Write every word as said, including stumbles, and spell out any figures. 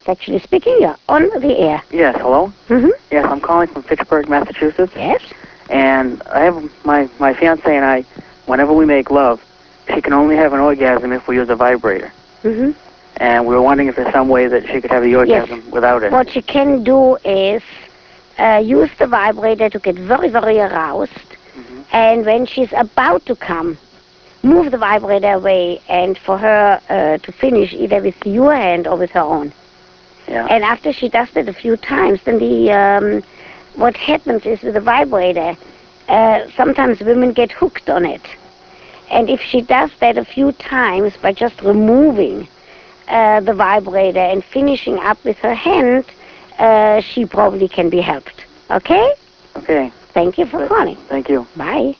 Actually speaking, you're on the air. Yes, hello? Mm-hmm. Yes, I'm calling from Fitchburg, Massachusetts. Yes? And I have my, my fiancée and I, whenever we make love, she can only have an orgasm if we use a vibrator. Mm-hmm. And we were wondering if there's some way that she could have the orgasm Yes. without it. What you can do is uh, use the vibrator to get very, very aroused. Mm-hmm. And when she's about to come, move the vibrator away and for her uh, to finish either with your hand or with her own. Yeah. And after she does that a few times, then the um, what happens is with the vibrator, uh, sometimes women get hooked on it. And if she does that a few times by just removing uh, the vibrator and finishing up with her hand, uh, she probably can be helped. Okay? Okay. Thank you for calling. Thank you. Bye.